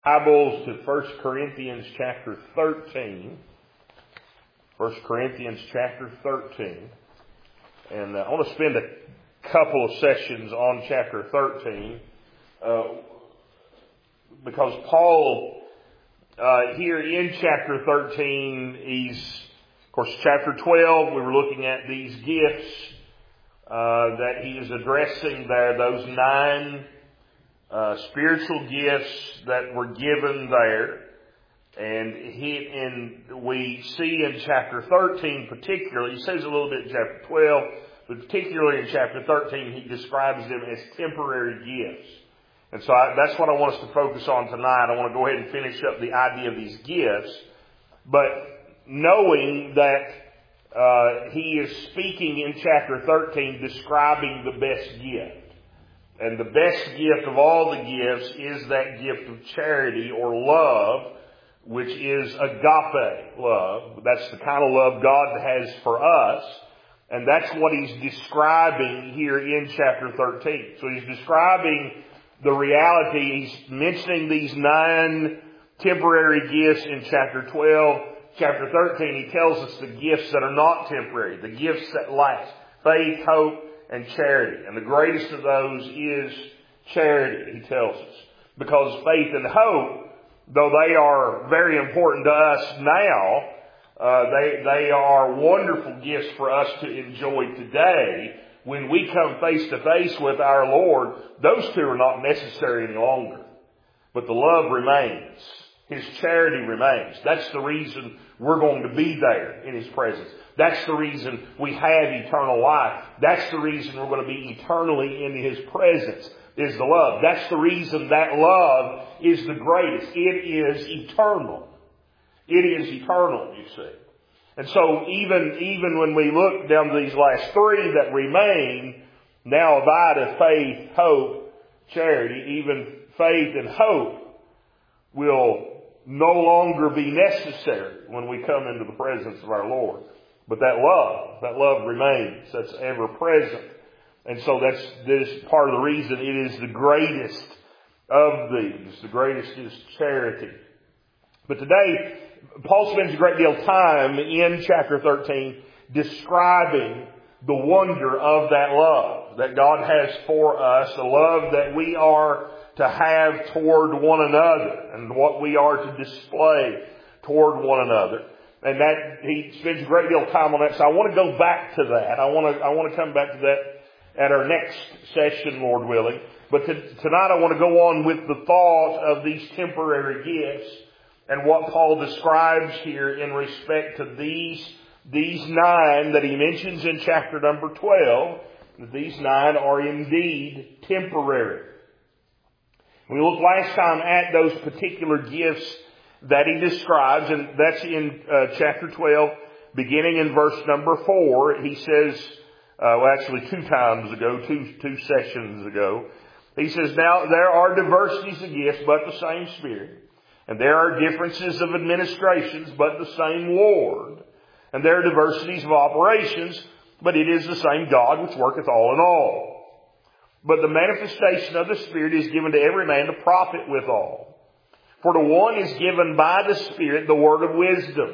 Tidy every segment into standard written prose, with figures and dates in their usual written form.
Bibles to 1 Corinthians chapter 13. 1 Corinthians chapter 13. And I want to spend a couple of sessions on chapter 13 because Paul, here in chapter 13, of course, chapter 12, we were looking at these gifts that he is addressing there, those 9 spiritual gifts that were given there. And we see in chapter 13 particularly, he says a little bit in chapter 12, but particularly in chapter 13 he describes them as temporary gifts. And so that's what I want us to focus on tonight. I want to go ahead and finish up the idea of these gifts. But knowing that he is speaking in chapter 13 describing the best gift. And the best gift of all the gifts is that gift of charity or love, which is agape love. That's the kind of love God has for us. And that's what he's describing here in chapter 13. So he's describing the reality. He's mentioning these 9 temporary gifts in chapter 12. Chapter 13, he tells us the gifts that are not temporary, the gifts that last. Faith, hope, and charity. And the greatest of those is charity, he tells us. Because faith and hope, though they are very important to us now, they are wonderful gifts for us to enjoy today. When we come face to face with our Lord, those two are not necessary any longer. But the love remains. His charity remains. That's the reason we're going to be there in His presence. That's the reason we have eternal life. That's the reason we're going to be eternally in His presence, is the love. That's the reason that love is the greatest. It is eternal. It is eternal, you see. And so even when we look down to these last 3 that remain, now abideth faith, hope, charity, even faith and hope will no longer be necessary when we come into the presence of our Lord. But that love remains. That's ever present. And so this part of the reason it is the greatest of these. The greatest is charity. But today, Paul spends a great deal of time in chapter 13 describing the wonder of that love that God has for us, the love that we are to have toward one another and what we are to display toward one another. And that he spends a great deal of time on that. So I want to go back to that. I want to come back to that at our next session, Lord willing. But tonight I want to go on with the thought of these temporary gifts and what Paul describes here in respect to these 9 that he mentions in chapter number 12. These 9 are indeed temporary. We looked last time at those particular gifts that he describes, and that's in chapter 12, beginning in verse number 4. He says, actually 2 times ago, two sessions ago, he says, now there are diversities of gifts, but the same Spirit. And there are differences of administrations, but the same Lord. And there are diversities of operations, but it is the same God which worketh all in all. But the manifestation of the Spirit is given to every man to profit withal. For to one is given by the Spirit the word of wisdom,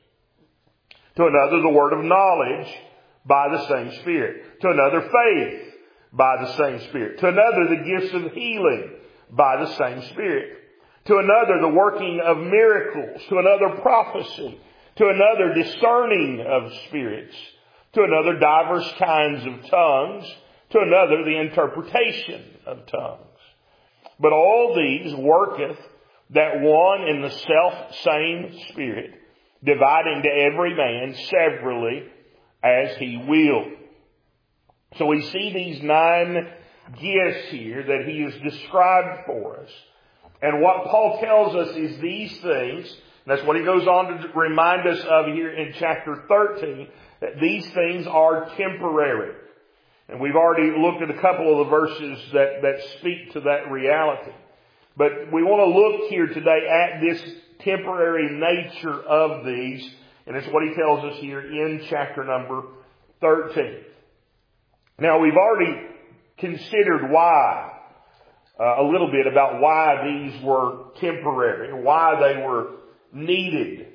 to another the word of knowledge by the same Spirit, to another faith by the same Spirit, to another the gifts of healing by the same Spirit, to another the working of miracles, to another prophecy, to another discerning of spirits, to another divers kinds of tongues, to another the interpretation of tongues. But all these worketh that one and the self same Spirit, dividing to every man severally as he will. So we see these 9 gifts here that he has described for us. And what Paul tells us is these things, and that's what he goes on to remind us of here in chapter 13, that these things are temporary. And we've already looked at a couple of the verses that speak to that reality. But we want to look here today at this temporary nature of these. And it's what he tells us here in chapter number 13. Now we've already considered why a little bit about why these were temporary, why they were needed,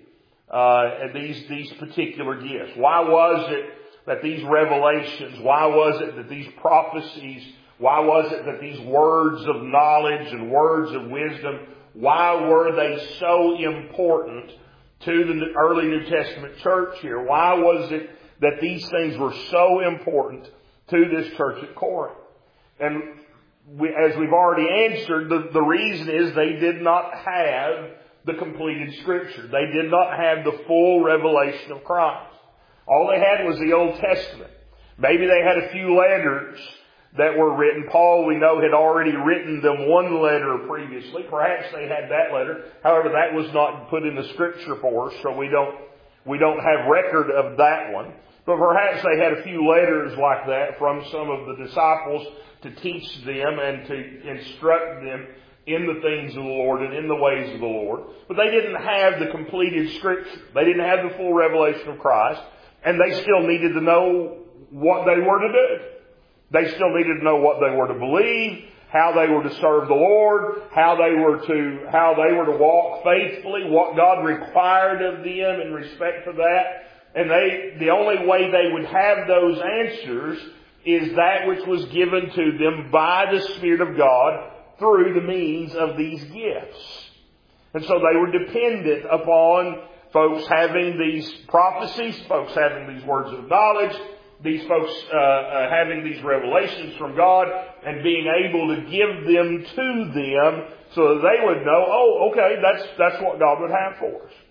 these particular gifts. Why was it that these revelations, why was it that these prophecies, why was it that these words of knowledge and words of wisdom, why were they so important to the early New Testament church here? Why was it that these things were so important to this church at Corinth? And as we've already answered, the reason is they did not have the completed Scripture. They did not have the full revelation of Christ. All they had was the Old Testament. Maybe they had a few letters that were written. Paul, we know, had already written them one letter previously. Perhaps they had that letter. However, that was not put in the Scripture for us, so we don't have record of that one. But perhaps they had a few letters like that from some of the disciples to teach them and to instruct them in the things of the Lord and in the ways of the Lord. But they didn't have the completed Scripture. They didn't have the full revelation of Christ. And they still needed to know what they were to do. They still needed to know what they were to believe, how they were to serve the Lord, how they were to walk faithfully, what God required of them in respect to that. And the only way they would have those answers is that which was given to them by the Spirit of God through the means of these gifts. And so they were dependent upon folks having these prophecies, folks having these words of knowledge, these folks having these revelations from God and being able to give them to them so that they would know, oh, okay, that's what God would have for us.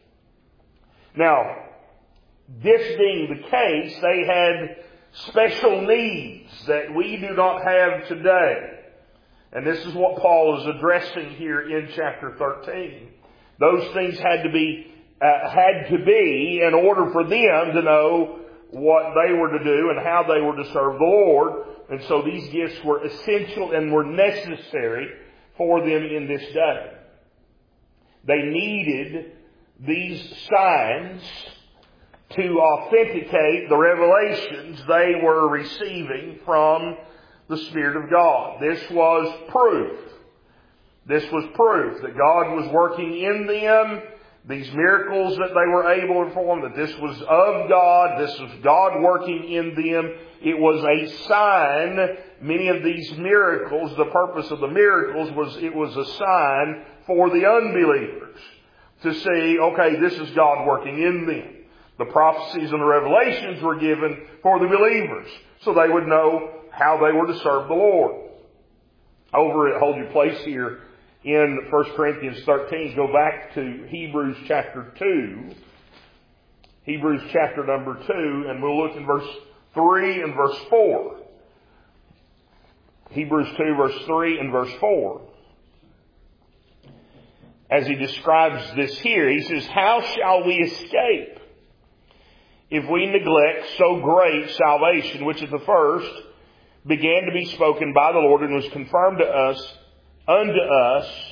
Now, this being the case, they had special needs that we do not have today. And this is what Paul is addressing here in chapter 13. Those things had to be in order for them to know what they were to do and how they were to serve the Lord. And so these gifts were essential and were necessary for them in this day. They needed these signs to authenticate the revelations they were receiving from the Spirit of God. This was proof. This was proof that God was working in them. These miracles that they were able to perform, that this was of God, this was God working in them. It was a sign. Many of these miracles, the purpose of the miracles was a sign for the unbelievers to see, okay, this is God working in them. The prophecies and the revelations were given for the believers so they would know how they were to serve the Lord. Over at Hold Your Place here in 1 Corinthians 13, go back to Hebrews chapter 2. Hebrews chapter number 2, and we'll look in verse 3 and verse 4. Hebrews 2 verse 3 and verse 4. As he describes this here, he says, "How shall we escape if we neglect so great salvation, which at the first began to be spoken by the Lord and was confirmed unto us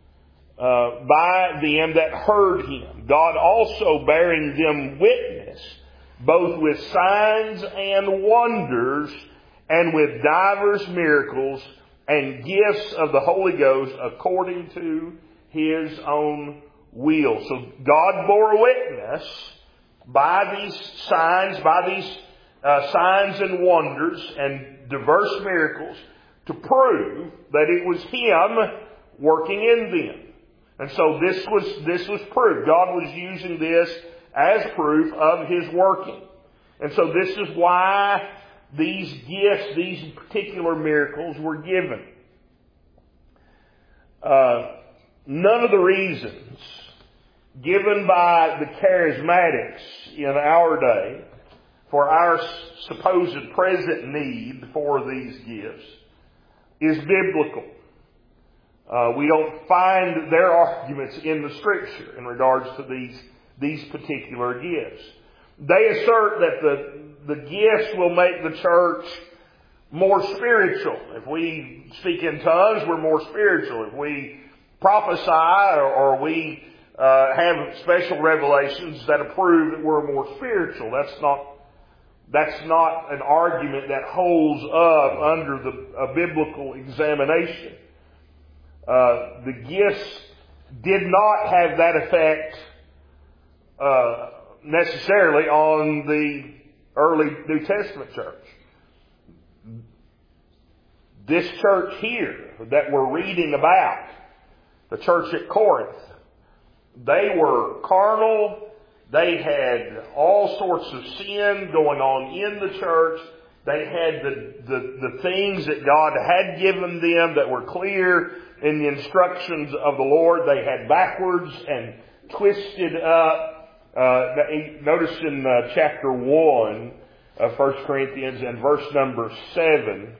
by them that heard him, God also bearing them witness, both with signs and wonders, and with divers miracles and gifts of the Holy Ghost according to his own will." So God bore witness by these signs, signs and wonders and diverse miracles to prove that it was him working in them. And so this was proof. God was using this as proof of his working. And so this is why these gifts, these particular miracles were given. None of the reasons given by the charismatics in our day for our supposed present need for these gifts is biblical. We don't find their arguments in the Scripture in regards to these particular gifts. They assert that the gifts will make the church more spiritual. If we speak in tongues, we're more spiritual. If we prophesy or we have special revelations that prove that we're more spiritual, that's not an argument that holds up under a biblical examination. The gifts did not have that effect necessarily on the early New Testament church. This church here that we're reading about, the church at Corinth, they were carnal. They had all sorts of sin going on in the church. They had the things that God had given them that were clear in the instructions of the Lord. They had backwards and twisted up. Notice in chapter 1 of 1 Corinthians and verse number 7,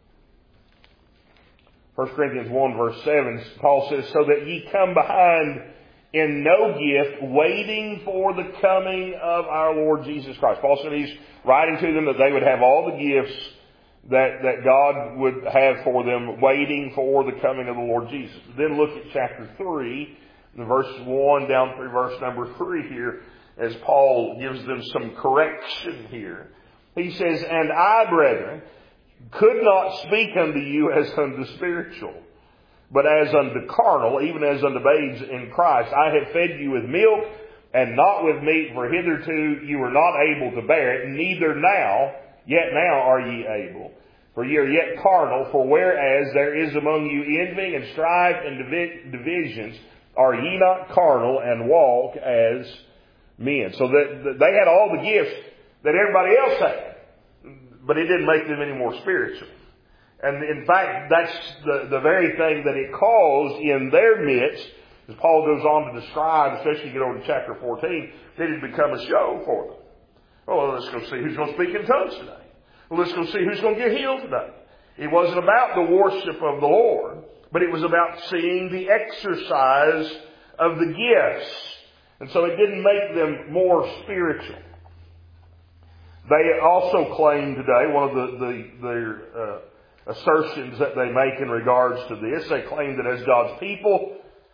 1 Corinthians 1 verse 7, Paul says, "So that ye come behind in no gift, waiting for the coming of our Lord Jesus Christ." Paul said he's writing to them that they would have all the gifts that God would have for them, waiting for the coming of the Lord Jesus. Then look at chapter 3, verse 1 down through verse number 3 here, as Paul gives them some correction here. He says, "And I, brethren, could not speak unto you as unto spiritual, but as unto carnal, even as unto babes in Christ. I have fed you with milk, and not with meat, for hitherto you were not able to bear it, neither now, yet now are ye able. For ye are yet carnal, for whereas there is among you envy and strife and divisions, are ye not carnal, and walk as men." So that they had all the gifts that everybody else had, but it didn't make them any more spiritual. And in fact, that's the very thing that it caused in their midst, as Paul goes on to describe, especially you get over to chapter 14, that it had become a show for them. Oh, well, let's go see who's going to speak in tongues today. Well, let's go see who's going to get healed today. It wasn't about the worship of the Lord, but it was about seeing the exercise of the gifts. And so it didn't make them more spiritual. They also claim today, one of their assertions that they make in regards to this, they claim that as God's people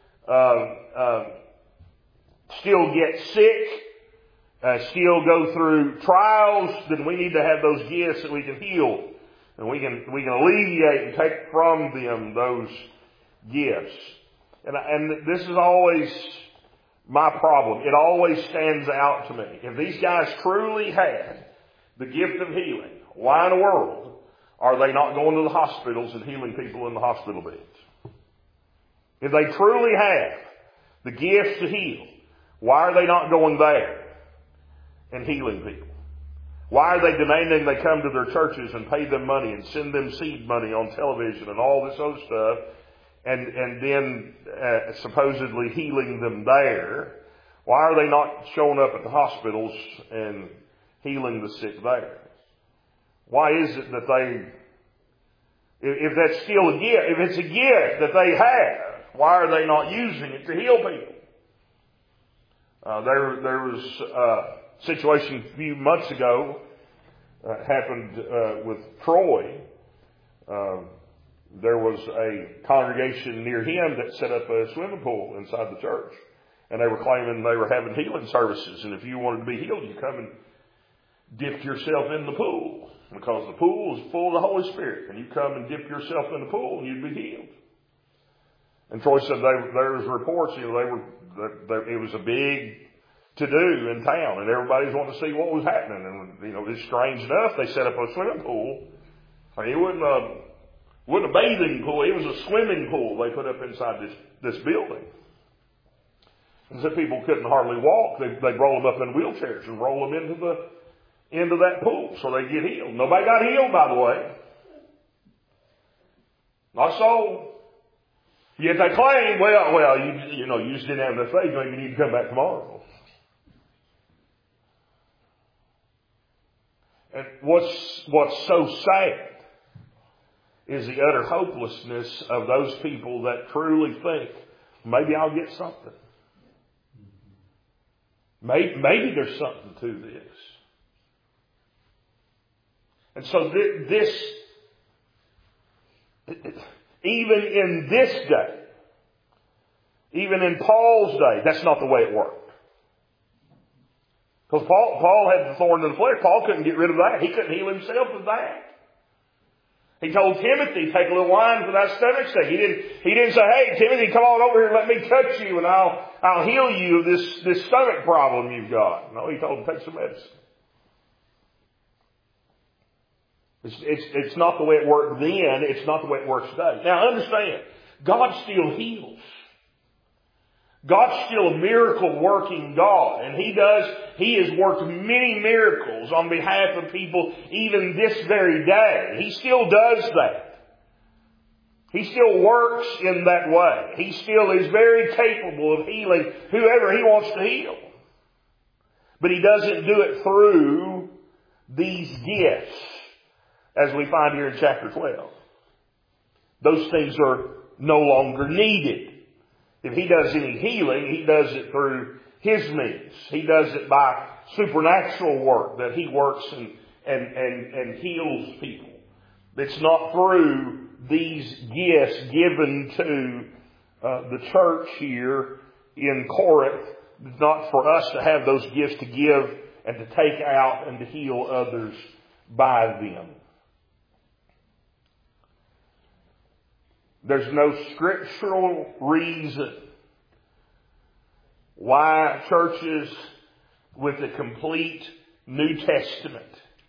still get sick, still go through trials, then we need to have those gifts that we can heal. And we can alleviate and take from them those gifts. And this is always my problem. It always stands out to me. If these guys truly had the gift of healing, why in the world are they not going to the hospitals and healing people in the hospital beds? If they truly have the gift to heal, why are they not going there and healing people? Why are they demanding they come to their churches and pay them money and send them seed money on television and all this other stuff, and then supposedly healing them there? Why are they not showing up at the hospitals and healing the sick there? Why is it that if that's still a gift, if it's a gift that they have, why are they not using it to heal people? There was a situation a few months ago happened with Troy. There was a congregation near him that set up a swimming pool inside the church, and they were claiming they were having healing services, and if you wanted to be healed, you come and dip yourself in the pool, because the pool is full of the Holy Spirit, and you come and dip yourself in the pool and you'd be healed. And Troy said there was reports, it was a big to-do in town, and everybody's wanting to see what was happening. And, it's strange enough, they set up a swimming pool. I mean, it wasn't a bathing pool, it was a swimming pool they put up inside this building. And so people couldn't hardly walk. They'd roll them up in wheelchairs and roll them into that pool so they get healed. Nobody got healed, by the way. Not so. Yet they claim, you just didn't have enough faith, maybe you need to come back tomorrow. And what's so sad is the utter hopelessness of those people that truly think, maybe I'll get something. Maybe there's something to this. And so even in this day, even in Paul's day, that's not the way it worked. Because Paul had the thorn in the flesh. Paul couldn't get rid of that. He couldn't heal himself of that. He told Timothy, take a little wine for thy stomach's sake. He didn't say, hey, Timothy, come on over here and let me touch you and I'll heal you of this stomach problem you've got. No, he told him, take some medicine. It's not the way it worked then. It's not the way it works today. Now understand, God still heals. God's still a miracle working God. And He has worked many miracles on behalf of people even this very day. He still does that. He still works in that way. He still is very capable of healing whoever He wants to heal. But He doesn't do it through these gifts, as we find here in chapter 12. Those things are no longer needed. If He does any healing, He does it through His means. He does it by supernatural work, that He works and heals people. It's not through these gifts given to the church here in Corinth. It's not for us to have those gifts to give and to take out and to heal others by them. There's no scriptural reason why churches with a complete New Testament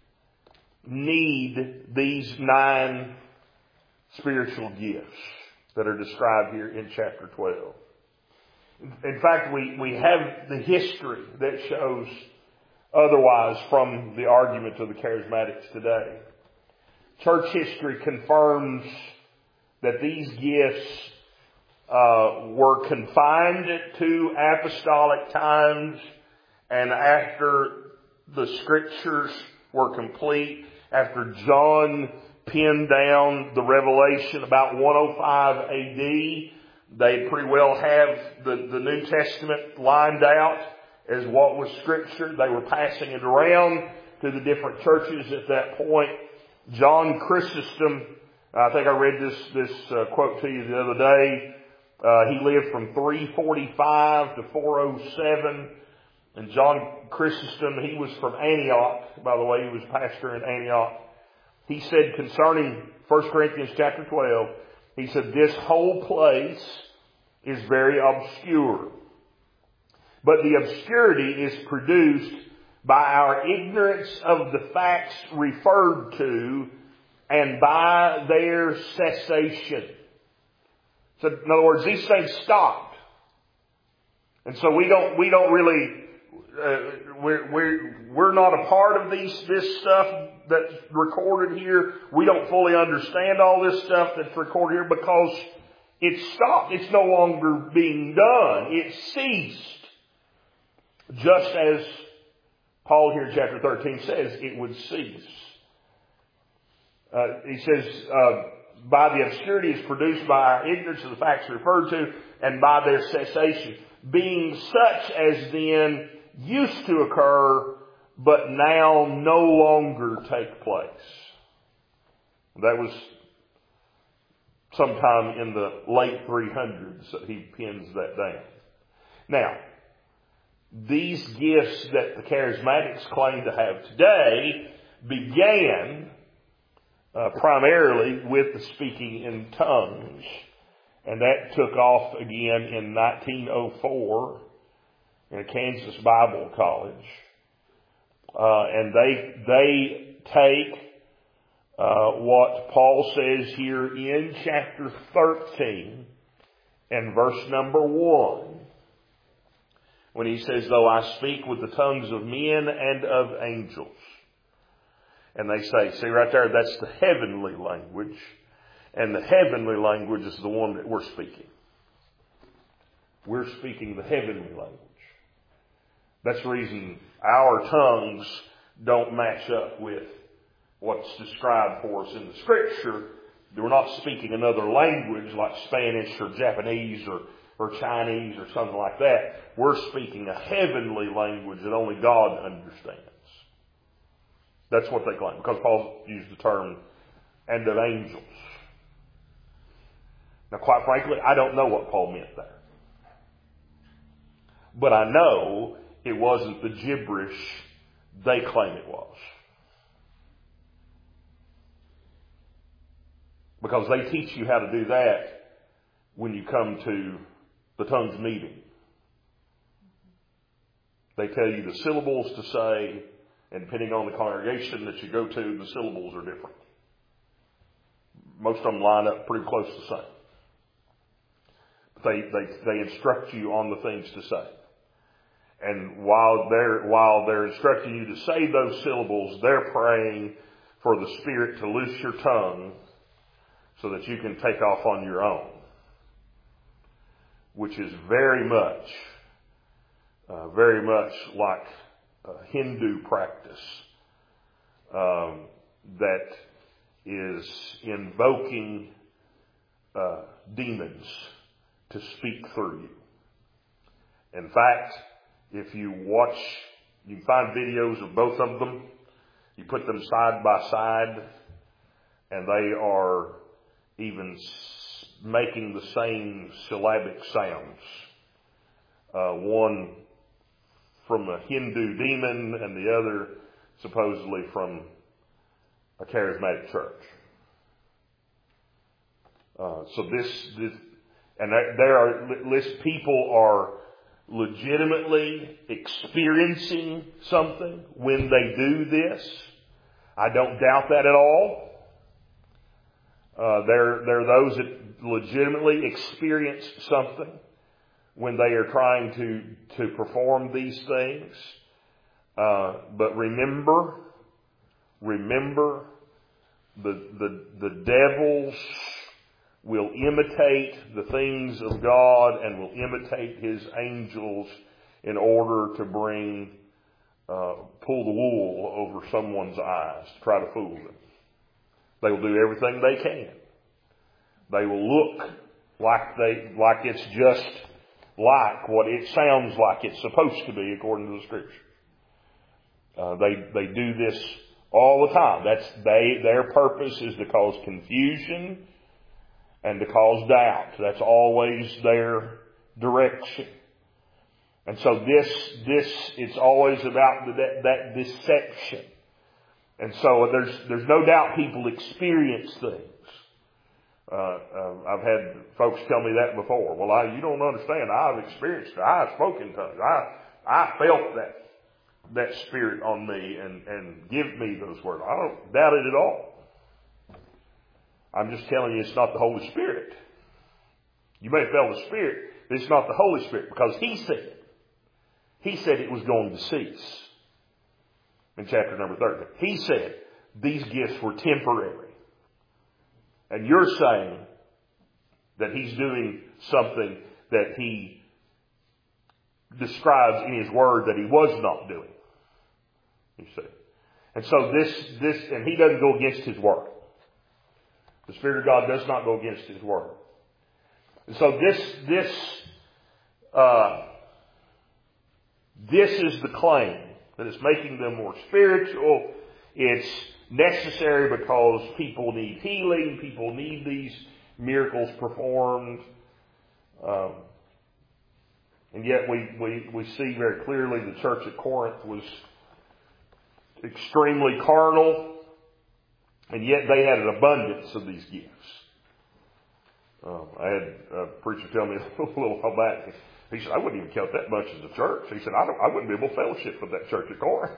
need these 9 spiritual gifts that are described here in chapter 12. In fact, we have the history that shows otherwise from the argument of the charismatics today. Church history confirms that these gifts were confined to apostolic times, and after the scriptures were complete, after John pinned down the revelation about 105 AD, they pretty well have the New Testament lined out as what was scripture. They were passing it around to the different churches at that point. John Chrysostom, I think I read this quote to you the other day. He lived from 345 to 407. And John Chrysostom, he was from Antioch. By the way, he was pastor in Antioch. He said concerning 1 Corinthians chapter 12, he said, this whole place is very obscure. But the obscurity is produced by our ignorance of the facts referred to and by their cessation. So in other words, these things stopped. And so we don't really, we're not a part of this stuff that's recorded here. We don't fully understand all this stuff that's recorded here because it stopped. It's no longer being done. It ceased. Just as Paul here in chapter 13 says it would cease. He says, by the obscurity is produced by our ignorance of the facts referred to and by their cessation, being such as then used to occur, but now no longer take place. That was sometime in the late 300s that he pins that down. Now, these gifts that the charismatics claim to have today began primarily with the speaking in tongues. And that took off again in 1904 in a Kansas Bible College. And they take what Paul says here in chapter 13 and verse number 1. When he says, though I speak with the tongues of men and of angels. And they say, see right there, that's the heavenly language. And the heavenly language is the one that we're speaking. We're speaking the heavenly language. That's the reason our tongues don't match up with what's described for us in the Scripture. We're not speaking another language like Spanish or Japanese or Chinese or something like that. We're speaking a heavenly language that only God understands. That's what they claim, because Paul used the term, and of angels. Now, quite frankly, I don't know what Paul meant there. But I know it wasn't the gibberish they claim it was. Because they teach you how to do that when you come to the tongues meeting. They tell you the syllables to say, and depending on the congregation that you go to, the syllables are different. Most of them line up pretty close to the same. They instruct you on the things to say. And while they're instructing you to say those syllables, they're praying for the Spirit to loose your tongue so that you can take off on your own. Which is very much like Hindu practice that is invoking demons to speak through you. In fact, if you can find videos of both of them. You put them side by side, and they are even making the same syllabic sounds. One from a Hindu demon and the other supposedly from a charismatic church. People are legitimately experiencing something when they do this. I don't doubt that at all. There are those that legitimately experience something when they are trying to perform these things. But remember, the devils will imitate the things of God and will imitate His angels in order to pull the wool over someone's eyes to try to fool them. They will do everything they can. They will look like it's just like what it sounds like it's supposed to be according to the Scripture. They do this all the time. Their purpose is to cause confusion and to cause doubt. That's always their direction. And so it's always about that deception. And so there's no doubt people experience things. I've had folks tell me that before. Well, you don't understand. I've experienced it. I've spoken tongues. I felt that Spirit on me and give me those words. I don't doubt it at all. I'm just telling you it's not the Holy Spirit. You may feel the Spirit, but it's not the Holy Spirit because He said it was going to cease. In chapter number 13. He said these gifts were temporary. And you're saying that He's doing something that He describes in His Word that He was not doing. You see. And so and He doesn't go against His Word. The Spirit of God does not go against His Word. And so this is the claim. That it's making them more spiritual. It's necessary because people need healing. People need these miracles performed. And yet we see very clearly the church at Corinth was extremely carnal. And yet they had an abundance of these gifts. I had a preacher tell me a little while back. He said, I wouldn't even count that much as a church. He said, I wouldn't be able to fellowship with that church at Corinth.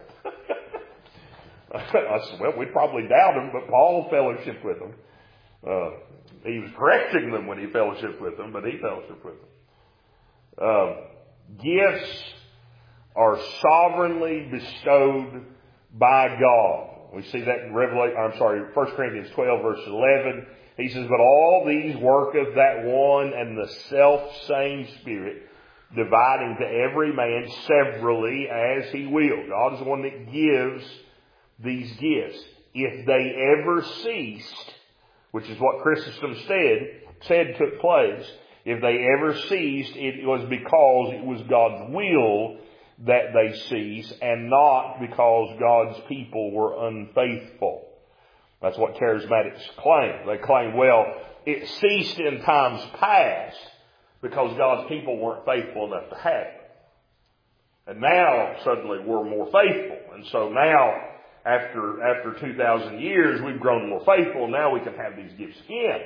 I said, well, we'd probably doubt him, but Paul fellowshiped with them. He was correcting them when he fellowshiped with them, but he fellowshiped with them. Gifts are sovereignly bestowed by God. We see that in 1 Corinthians 12, verse 11. He says, but all these worketh that one and the self-same Spirit, dividing to every man severally as He will. God is the one that gives these gifts. If they ever ceased, which is what Chrysostom said took place, if they ever ceased, it was because it was God's will that they ceased and not because God's people were unfaithful. That's what charismatics claim. They claim, well, it ceased in times past because God's people weren't faithful enough to have it. And now, suddenly, we're more faithful. And so now, after 2,000 years, we've grown more faithful. Now we can have these gifts again.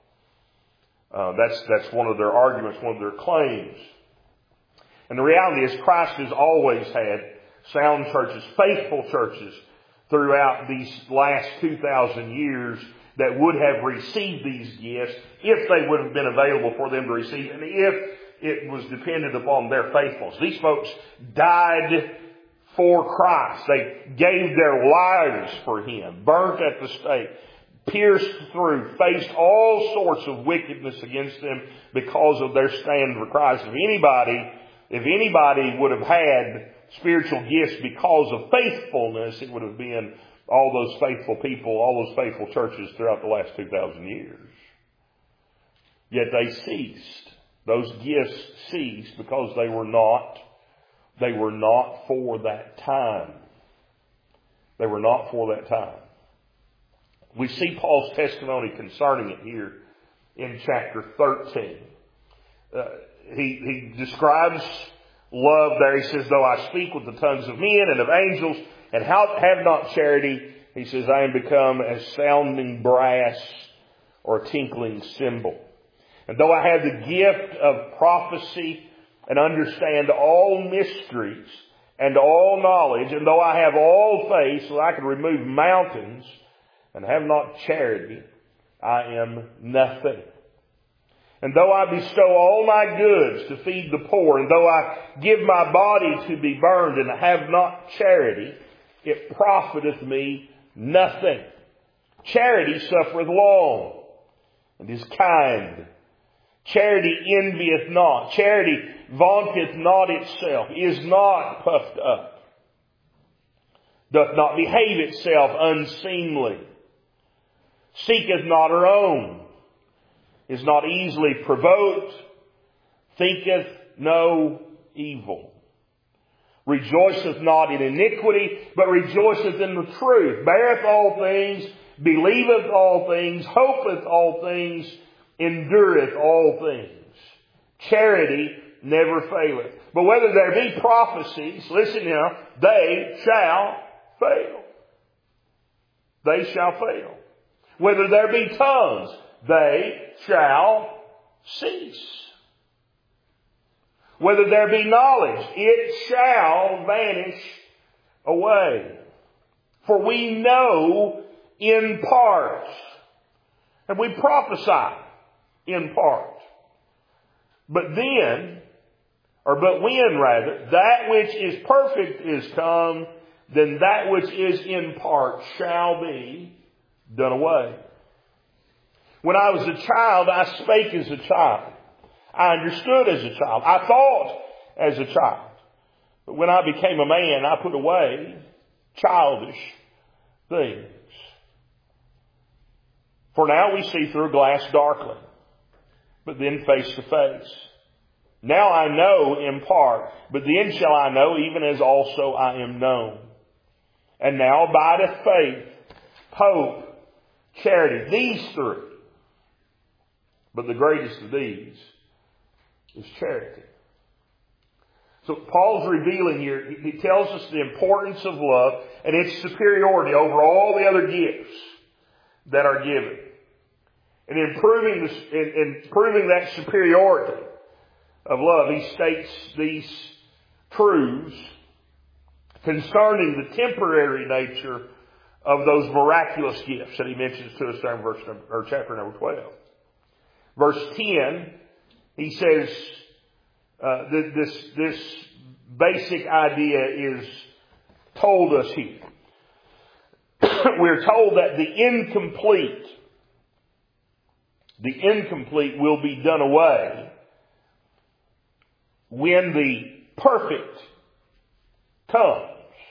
That's one of their arguments, one of their claims. And the reality is Christ has always had sound churches, faithful churches throughout these last 2,000 years that would have received these gifts if they would have been available for them to receive and if it was dependent upon their faithfulness. These folks died for Christ. They gave their lives for Him, burnt at the stake, pierced through, faced all sorts of wickedness against them because of their stand for Christ. If anybody would have had spiritual gifts because of faithfulness, it would have been all those faithful people, all those faithful churches throughout the last 2,000 years. Yet they ceased. Those gifts ceased because they were not for that time. They were not for that time. We see Paul's testimony concerning it here in chapter 13. He describes love there. He says, though I speak with the tongues of men and of angels and have not charity, he says, I am become as sounding brass or a tinkling cymbal. And though I have the gift of prophecy and understand all mysteries and all knowledge, and though I have all faith so that I can remove mountains and have not charity, I am nothing. And though I bestow all my goods to feed the poor, and though I give my body to be burned and have not charity, it profiteth me nothing. Charity suffereth long and is kind. Charity envieth not. Charity vaunteth not itself, is not puffed up, doth not behave itself unseemly, seeketh not her own, is not easily provoked, thinketh no evil, rejoiceth not in iniquity, but rejoiceth in the truth, beareth all things, believeth all things, hopeth all things, endureth all things. Charity never faileth. But whether there be prophecies, listen now, they shall fail. They shall fail. Whether there be tongues, they shall cease. Whether there be knowledge, it shall vanish away. For we know in part, and we prophesy in part. But when that which is perfect is come, then that which is in part shall be done away. When I was a child, I spake as a child. I understood as a child. I thought as a child. But when I became a man, I put away childish things. For now we see through a glass darkly, but then face to face. Now I know in part, but then shall I know even as also I am known. And now abideth faith, hope, charity, these three. But the greatest of these is charity. So Paul's revealing here, he tells us the importance of love and its superiority over all the other gifts that are given. And in proving that superiority of love, he states these truths concerning the temporary nature of those miraculous gifts that he mentions to us there in chapter number 12. Verse 10, he says this basic idea is told us here. We're told that the incomplete will be done away when the perfect comes.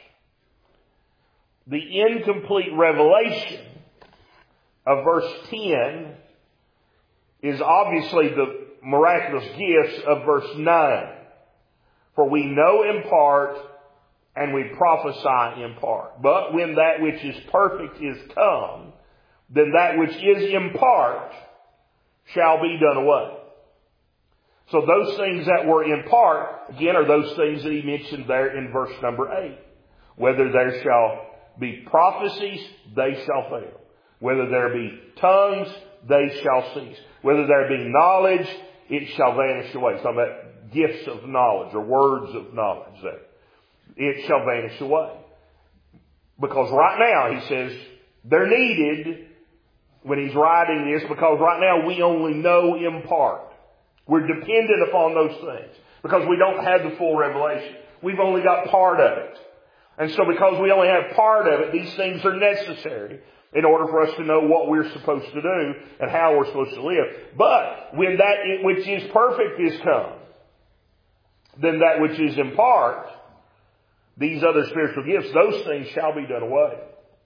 The incomplete revelation of verse 10 is obviously the miraculous gifts of verse 9. For we know in part and we prophesy in part. But when that which is perfect is come, then that which is in part shall be done away. So those things that were in part, again, are those things that he mentioned there in verse number 8. Whether there shall be prophecies, they shall fail. Whether there be tongues, they shall cease. Whether there be knowledge, it shall vanish away. It's talking about gifts of knowledge or words of knowledge there. It shall vanish away. Because right now, he says, they're needed when he's writing this, because right now we only know in part. We're dependent upon those things because we don't have the full revelation. We've only got part of it. And so because we only have part of it, these things are necessary in order for us to know what we're supposed to do and how we're supposed to live. But when that which is perfect is come, then that which is in part, these other spiritual gifts, those things shall be done away.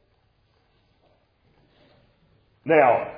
Now,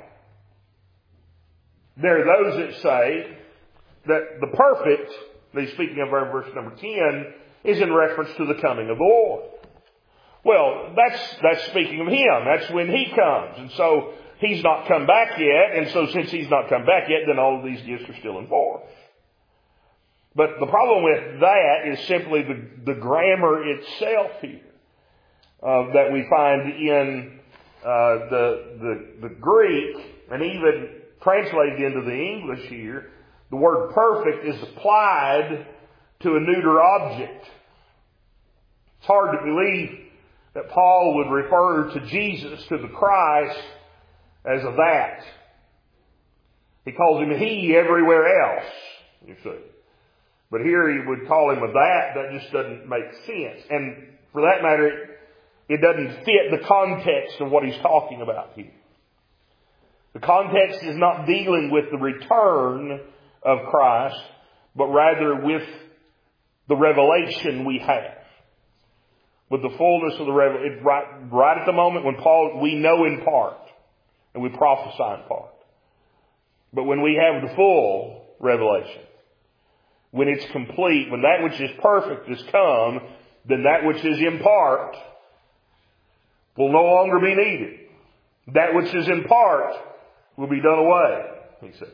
there are those that say that the perfect, he's speaking of verse number 10, is in reference to the coming of the Lord. Well, that's speaking of Him. That's when He comes. And so He's not come back yet. And so since He's not come back yet, then all of these gifts are still in force. But the problem with that is simply the grammar itself here that we find in the Greek, and even translated into the English here. The word perfect is applied to a neuter object. It's hard to believe that Paul would refer to Jesus, to the Christ, as a that. He calls Him He everywhere else, you see. But here he would call Him a that. That just doesn't make sense. And for that matter, it doesn't fit the context of what he's talking about here. The context is not dealing with the return of Christ, but rather with the revelation we have. With the fullness of the revelation. Right at the moment when we know in part, and we prophesy in part. But when we have the full revelation, when it's complete, when that which is perfect has come, then that which is in part will no longer be needed. That which is in part will be done away, he says.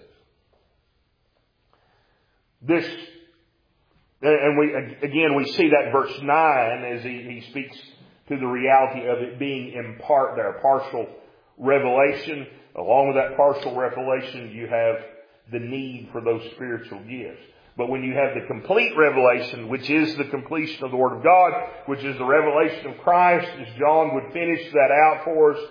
We see that verse 9 as he speaks to the reality of it being in part there, partial revelation. Along with that partial revelation, you have the need for those spiritual gifts. But when you have the complete revelation, which is the completion of the Word of God, which is the revelation of Christ, as John would finish that out for us,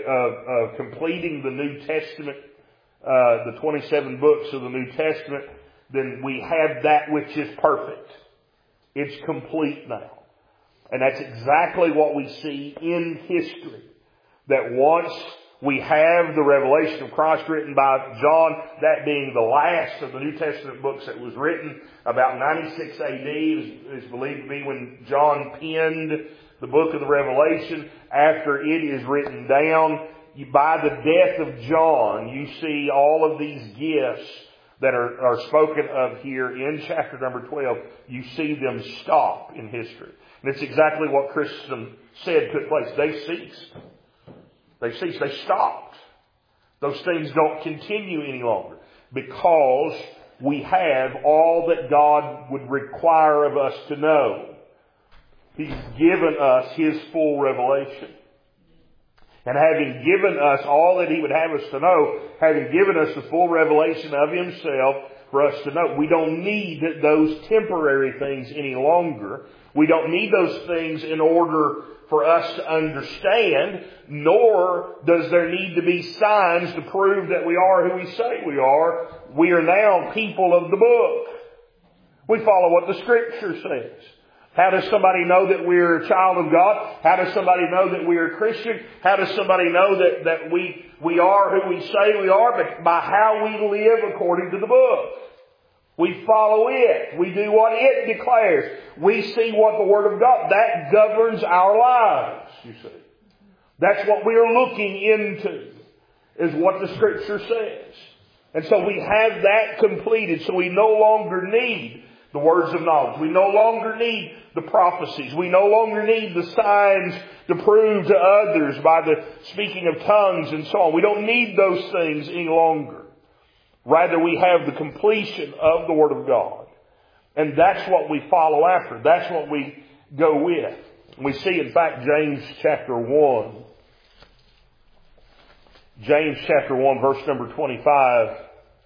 completing the New Testament, the 27 books of the New Testament, then we have that which is perfect. It's complete now. And that's exactly what we see in history. That once we have the revelation of Christ written by John, that being the last of the New Testament books that was written about 96 AD, is believed to be when John penned the book of the Revelation. After it is written down, by the death of John, you see all of these gifts that are spoken of here in chapter number 12. You see them stop in history. And it's exactly what Christendom said took place. They ceased. They stopped. Those things don't continue any longer because we have all that God would require of us to know. He's given us His full revelation. And having given us all that He would have us to know, having given us the full revelation of Himself for us to know, we don't need those temporary things any longer. We don't need those things in order for us to understand, nor does there need to be signs to prove that we are who we say we are. We are now people of the book. We follow what the Scripture says. How does somebody know that we're a child of God? How does somebody know that we're a Christian? How does somebody know that we are who we say we are? But by how we live according to the book. We follow it. We do what it declares. We see what the Word of God, that governs our lives, you see. That's what we are looking into, is what the Scripture says. And so we have that completed, so we no longer need the words of knowledge. We no longer need the prophecies. We no longer need the signs to prove to others by the speaking of tongues and so on. We don't need those things any longer. Rather, we have the completion of the Word of God. And that's what we follow after. That's what we go with. We see, in fact, James chapter 1. James chapter 1, verse number 25.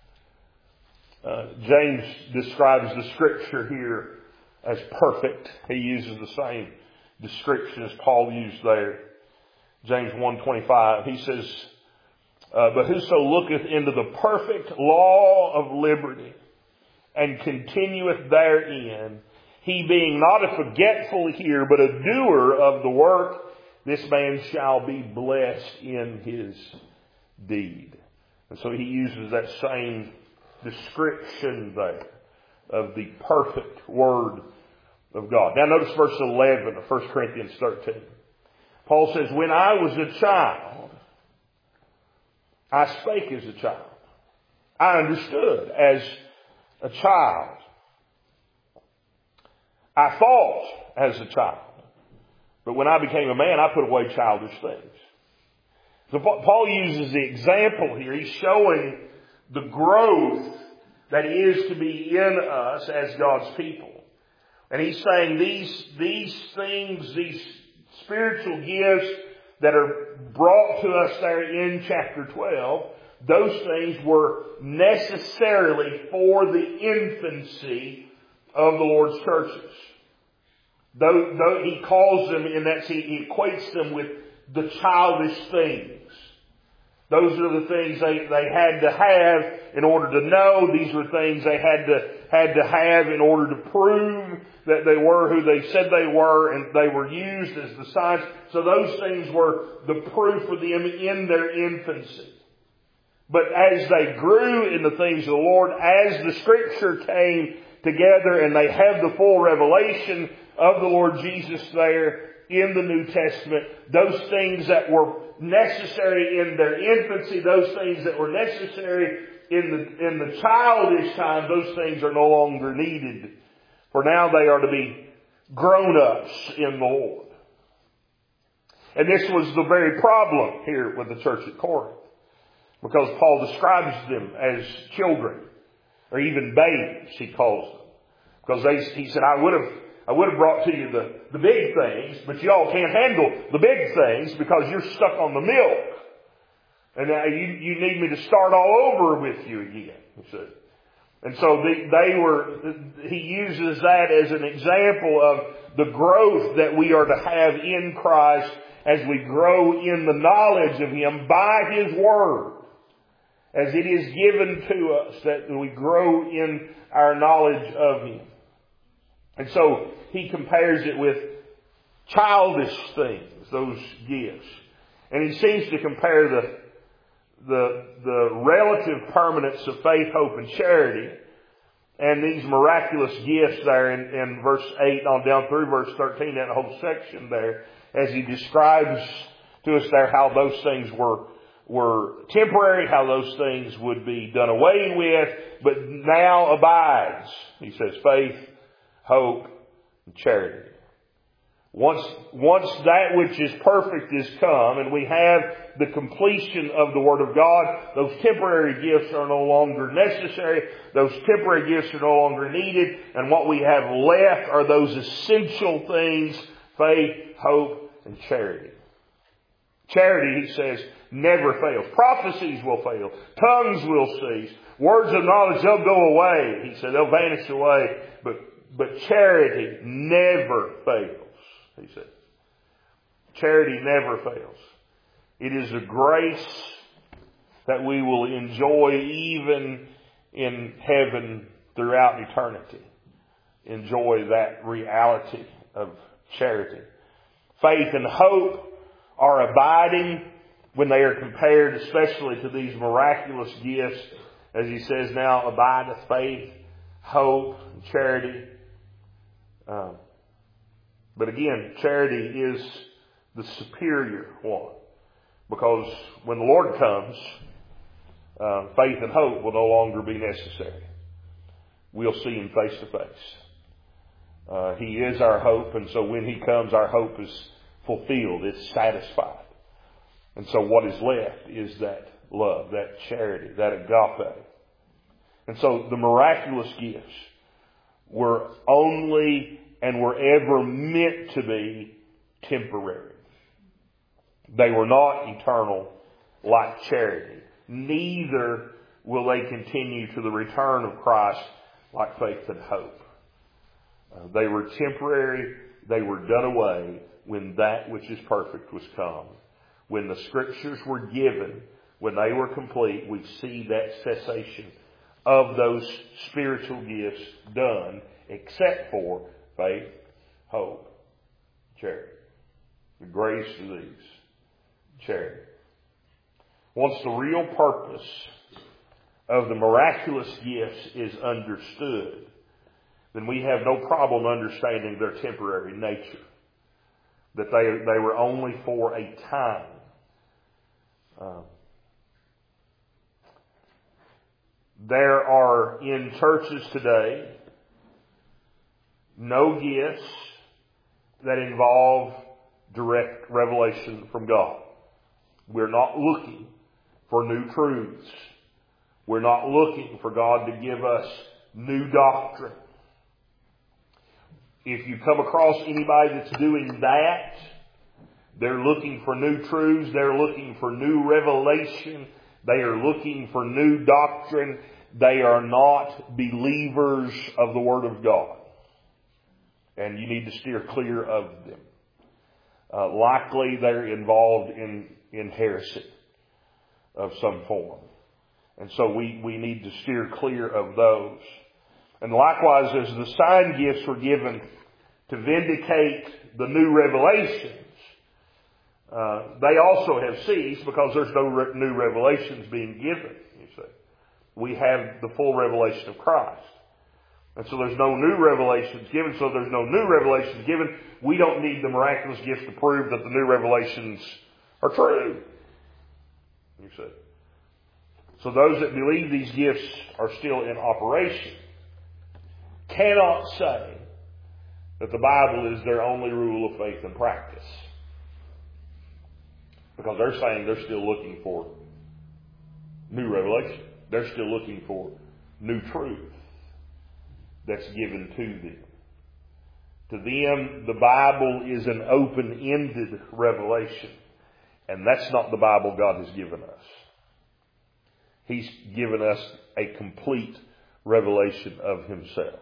James describes the Scripture here as perfect. He uses the same description as Paul used there. James 1:25. He says, but whoso looketh into the perfect law of liberty, and continueth therein, he being not a forgetful hearer, but a doer of the work, this man shall be blessed in his deed. And so he uses that same description there of the perfect Word of God. Now notice verse 11 of 1 Corinthians 13. Paul says, when I was a child, I spake as a child. I understood as a child. I thought as a child. But when I became a man, I put away childish things. So Paul uses the example here. He's showing the growth that is to be in us as God's people. And he's saying these things, these spiritual gifts that are brought to us there in chapter 12, those things were necessarily for the infancy of the Lord's churches. Though he calls them in that, he equates them with the childish things. Those are the things they had to have in order to know. These were things they had to have in order to prove that they were who they said they were, and they were used as the signs. So those things were the proof for them in their infancy. But as they grew in the things of the Lord, as the Scripture came together and they had the full revelation of the Lord Jesus there in the New Testament, those things that were necessary in their infancy, those things that were necessary in the childish time, those things are no longer needed. For now they are to be grown-ups in the Lord. And this was the very problem here with the church at Corinth. Because Paul describes them as children, or even babes, he calls them. Because he said, I would have brought to you the big things, but y'all can't handle the big things because you're stuck on the milk. And now you need me to start all over with you again. He said. And so he uses that as an example of the growth that we are to have in Christ as we grow in the knowledge of Him by His Word. As it is given to us, that we grow in our knowledge of Him. And so he compares it with childish things, those gifts. And he seems to compare the relative permanence of faith, hope, and charity, and these miraculous gifts there in verse 8 on down through verse 13, that whole section there, as he describes to us there how those things were temporary, how those things would be done away with, but now abides. He says faith, hope, and charity. Once that which is perfect is come and we have the completion of the Word of God, those temporary gifts are no longer necessary. Those temporary gifts are no longer needed. And what we have left are those essential things, faith, hope, and charity. Charity, he says, never fails. Prophecies will fail. Tongues will cease. Words of knowledge, they'll go away. He said, they'll vanish away. But charity never fails. He said, charity never fails. It is a grace that we will enjoy even in heaven throughout eternity. Enjoy that reality of charity. Faith and hope are abiding when they are compared especially to these miraculous gifts. As he says, now abideth faith, hope, and charity. But again, charity is the superior one. Because when the Lord comes, faith and hope will no longer be necessary. We'll see Him face to face. He is our hope, and so when He comes, our hope is fulfilled. It's satisfied. And so what is left is that love, that charity, that agape. And so the miraculous gifts were only and were ever meant to be temporary. They were not eternal like charity. Neither will they continue to the return of Christ like faith and hope. They were temporary. They were done away when that which is perfect was come. When the Scriptures were given, when they were complete, we see that cessation of those spiritual gifts done, except for faith, hope, charity. The greatest of these, charity. Once the real purpose of the miraculous gifts is understood, then we have no problem understanding their temporary nature. That they were only for a time. There are in churches today no gifts that involve direct revelation from God. We're not looking for new truths. We're not looking for God to give us new doctrine. If you come across anybody that's doing that, they're looking for new truths, they're looking for new revelation, they are looking for new doctrine, they are not believers of the Word of God. And you need to steer clear of them. Likely they're involved in heresy of some form. And so we need to steer clear of those. And likewise, as the sign gifts were given to vindicate the new revelations, they also have ceased because there's no new revelations being given, you see. We have the full revelation of Christ. And so there's no new revelations given. So there's no new revelations given. We don't need the miraculous gifts to prove that the new revelations are true, you see. So those that believe these gifts are still in operation cannot say that the Bible is their only rule of faith and practice. Because they're saying they're still looking for new revelation. They're still looking for new truth that's given to them. To them, the Bible is an open-ended revelation. And that's not the Bible God has given us. He's given us a complete revelation of Himself.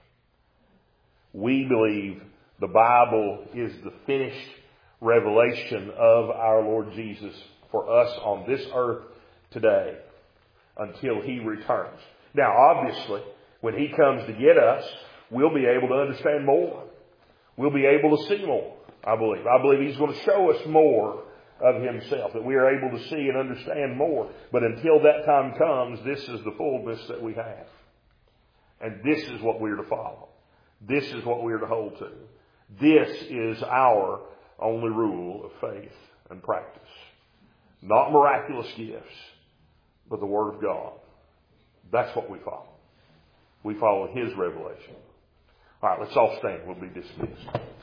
We believe the Bible is the finished revelation of our Lord Jesus for us on this earth today until He returns. Now, obviously, when He comes to get us, we'll be able to understand more. We'll be able to see more, I believe. I believe He's going to show us more of Himself, that we are able to see and understand more. But until that time comes, this is the fullness that we have. And this is what we're to follow. This is what we're to hold to. This is our only rule of faith and practice. Not miraculous gifts, but the Word of God. That's what we follow. We follow His revelation. All right, let's all stand. We'll be dismissed.